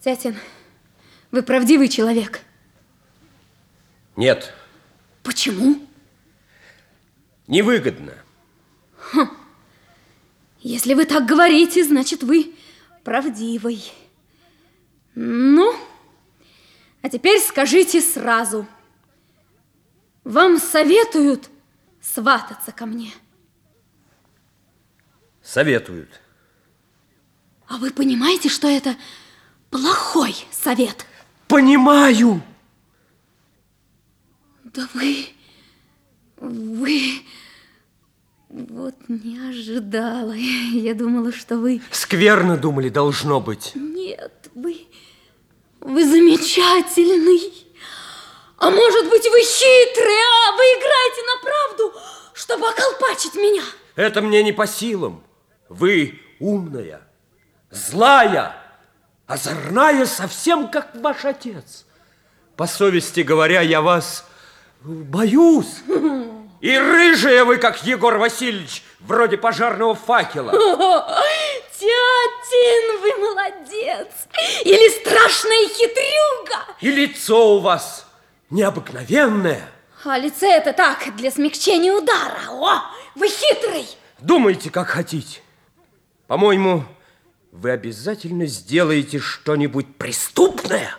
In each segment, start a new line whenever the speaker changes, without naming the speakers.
Тятин, вы правдивый человек?
Нет.
Почему?
Невыгодно.
Если вы так говорите, значит, вы правдивый. Ну, а теперь скажите сразу. Вам советуют свататься ко мне?
Советуют.
А вы понимаете, что это плохой совет?
Понимаю.
Да вы... Вот не ожидала. Я думала, что вы...
Скверно думали, должно быть.
Нет, вы замечательный. А может быть, вы хитрый, а вы играете на правду, чтобы околпачить меня.
Это мне не по силам. Вы умная, злая, озорная, совсем как ваш отец. По совести говоря, я вас боюсь. И рыжая вы, как Егор Васильевич, вроде пожарного факела.
Тятин, вы молодец. Или страшная хитрюга.
И лицо у вас необыкновенное.
А лице это так, для смягчения удара. О, вы хитрый.
Думайте, как хотите. По-моему, вы обязательно сделаете что-нибудь преступное.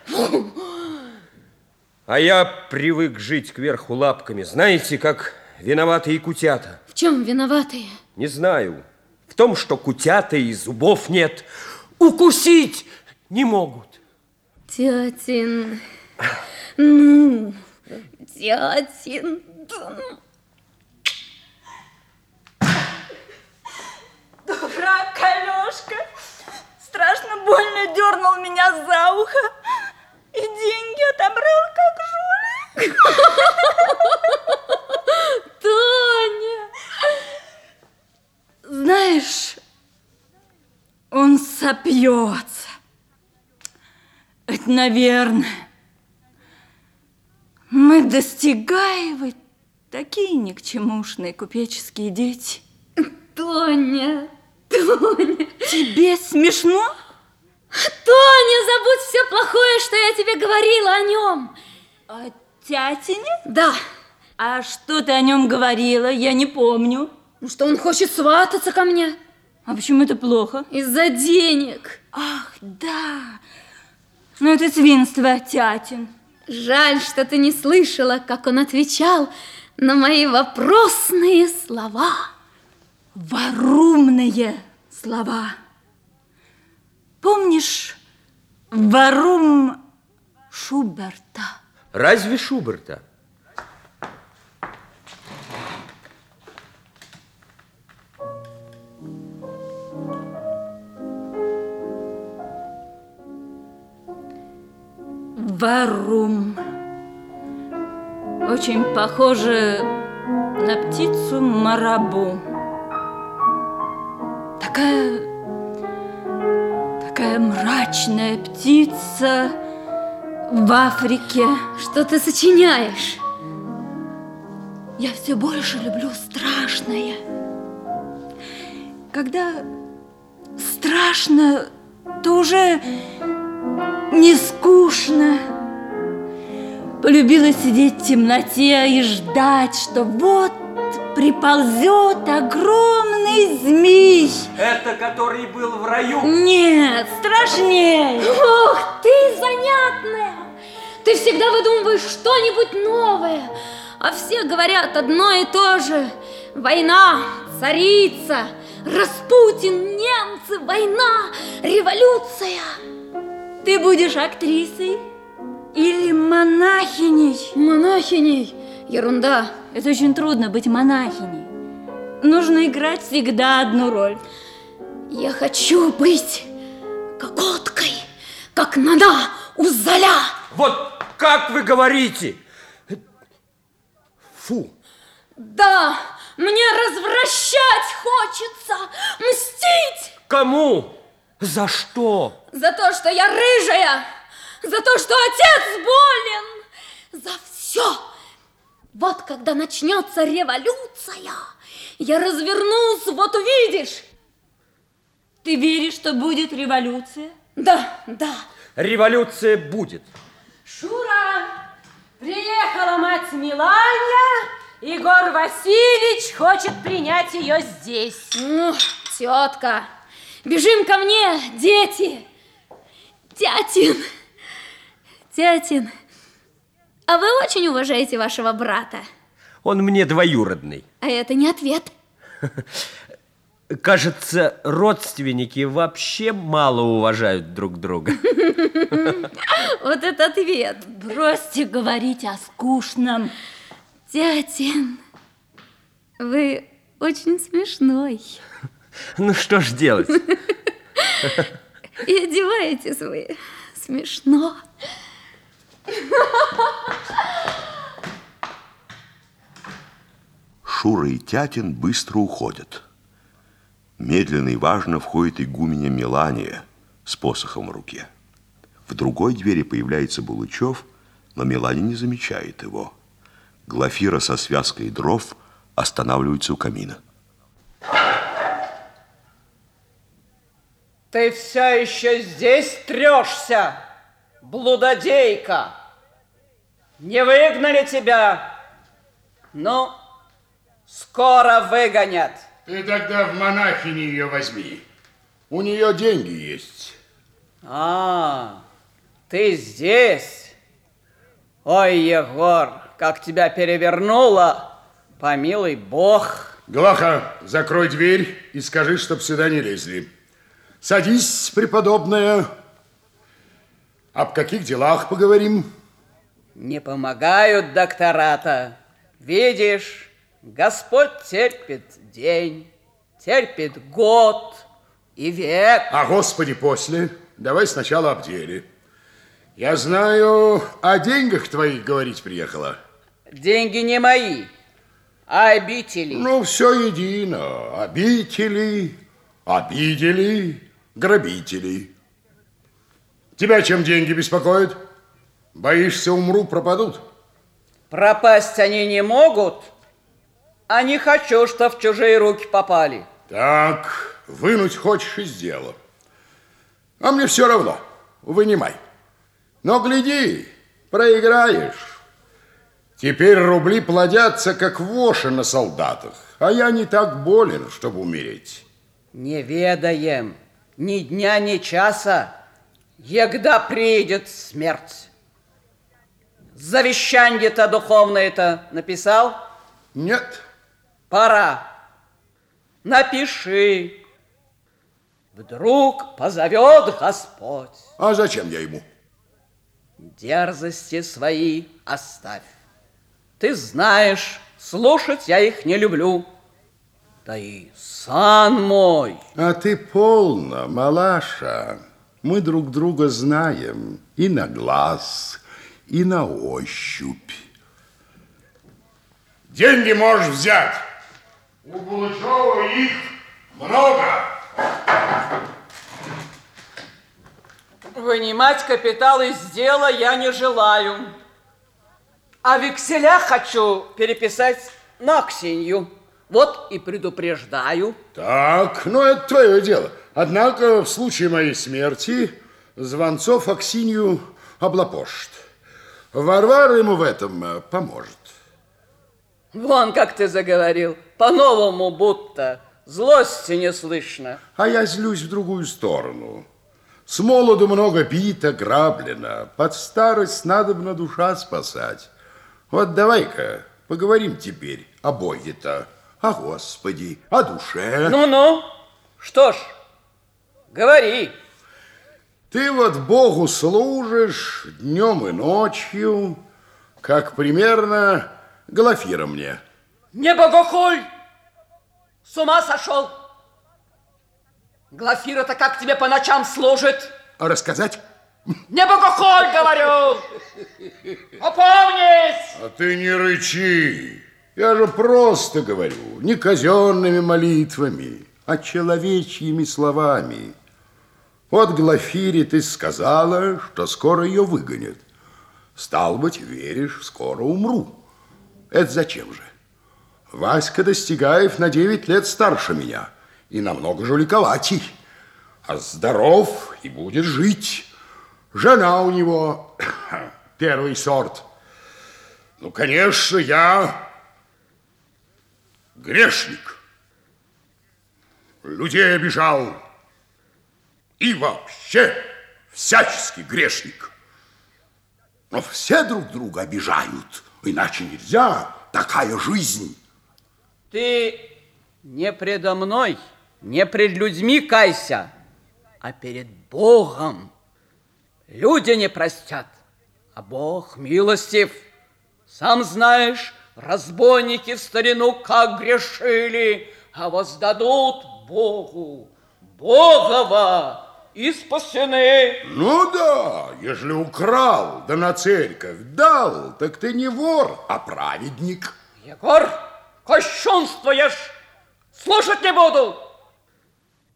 А я привык жить кверху лапками. Знаете, как виноватые кутята.
В чем виноватые?
Не знаю. В том, что кутята и зубов нет. Укусить не могут.
Тятин, ну, тятин.
Дурак, Алешка. Страшно больно дернул меня за ухо. И деньги отобрал, как жулик.
Таня!
Знаешь, он сопьется. Это, наверное. Мы Достигаевы такие никчемушные купеческие дети.
Тоня, Тоня.
Тебе смешно?
Тоня, забудь все плохое, что я тебе говорила о нем.
О тятине?
Да.
А что ты о нем говорила? Я не помню.
Ну, что он хочет свататься ко мне.
А почему это плохо?
Из-за денег.
Ах, да. Ну, это свинство, тятин.
Жаль, что ты не слышала, как он отвечал на мои вопросные слова.
Варумные слова. Помнишь варум Шуберта?
Разве Шуберта?
Варум. Очень похоже на птицу марабу. Такая мрачная птица в Африке.
Что ты сочиняешь?
Я все больше люблю страшное. Когда страшно, то уже не скучно. Полюбила сидеть в темноте и ждать, что вот приползет огромный змей.
Это который был в раю?
Нет, страшнее.
Ох, ты занятная. Ты всегда выдумываешь что-нибудь новое, а все говорят одно и то же. Война, царица, Распутин, немцы, война, революция.
Ты будешь актрисой или монахиней?
Монахиней? Ерунда.
Это очень трудно быть монахиней. Нужно играть всегда одну роль.
Я хочу быть кокоткой, как Нана у Золя.
Вот как вы говорите? Фу.
Да, мне развращать хочется, мстить.
Кому? За что?
За то, что я рыжая, за то, что отец болен, за все. Вот когда начнется революция, я развернусь, вот увидишь.
Ты веришь, что будет революция?
Да, да.
революция будет.
Шура, приехала мать Миланья, Егор Васильевич хочет принять ее здесь.
Тетка, бежим ко мне, дети. Тятин, а вы очень уважаете вашего брата?
Он мне двоюродный.
А это не ответ.
Кажется, родственники вообще мало уважают друг друга.
Вот это ответ.
Бросьте говорить о скучном.
Тятин, вы очень смешной.
Ну что ж делать?
И одеваетесь вы смешно.
Шура и Тятин быстро уходят. Медленно и важно входит игуменя Мелания с посохом в руке. В другой двери появляется Булычев, но Мелания не замечает его. Глафира со связкой дров останавливается у камина.
Ты все еще здесь трешься, блудодейка? Не выгнали тебя? Ну, скоро выгонят.
Ты тогда в монахини ее возьми. У нее деньги есть.
А, ты здесь? Ой, Егор, как тебя перевернуло, помилуй Бог.
Глаха, закрой дверь и скажи, чтоб сюда не лезли. Садись, преподобная. Об каких делах поговорим?
Не помогают доктора-то. Видишь, Господь терпит день, терпит год и век.
А Господи после. Давай сначала об деле. Я знаю, о деньгах твоих говорить приехала.
Деньги не мои, а обители.
Ну, все едино. Обители, обидели, грабители. Тебя чем деньги беспокоят? Боишься, умру, пропадут?
Пропасть они не могут, а не хочу, что в чужие руки попали.
Так, вынуть хочешь из дела. А мне все равно, вынимай. Но гляди, проиграешь. Теперь рубли плодятся, как воши на солдатах, а я не так болен, чтобы умереть.
Не ведаем ни дня, ни часа, егда приедет смерть. Завещание-то духовное-то написал?
Нет.
Пора. Напиши. Вдруг позовет Господь.
А зачем я ему?
Дерзости свои оставь. Ты знаешь, слушать я их не люблю. Да и сан мой.
А ты полно, малаша. Мы друг друга знаем и на глаз, и на ощупь. Деньги можешь взять. У Булычева их много.
Вынимать капитал из дела я не желаю. А векселя хочу переписать на Ксению. Вот и предупреждаю.
Так, ну это твое дело. Однако в случае моей смерти Звонцов Аксинью облапошит. Варвара ему в этом поможет.
Вон как ты заговорил. По-новому будто. Злости не слышно.
А я злюсь в другую сторону. С молоду много бито, граблено. Под старость надобно душа спасать. Вот давай-ка поговорим теперь о Боге-то, о Господи, о душе.
Ну-ну, что ж, говори.
Ты вот Богу служишь днем и ночью, как примерно Глафира мне.
Не богохуль! С ума сошел! Глафира-то как тебе по ночам служит?
А рассказать?
Не богохуль, говорю! Опомнись!
А ты не рычи. Я же просто говорю, не казенными молитвами, а человечьими словами. Вот Глафире ты сказала, что скоро ее выгонят. Стал быть, веришь, скоро умру. Это зачем же? Васька Достигаев на 9 лет старше меня и намного жуликоватей. А здоров и будет жить. жена у него первый сорт. Ну, конечно, я грешник. Людей обижал. И вообще всяческий грешник. Но все друг друга обижают. Иначе нельзя. Такая жизнь.
Ты не предо мной, не пред людьми кайся, а перед Богом. Люди не простят, а Бог милостив. Сам знаешь, разбойники в старину как грешили, а воздадут Богу, Богова, и спасены.
Ну да, ежели украл, да на церковь дал, так ты не вор, а праведник.
Егор, кощунствуешь, слушать не буду.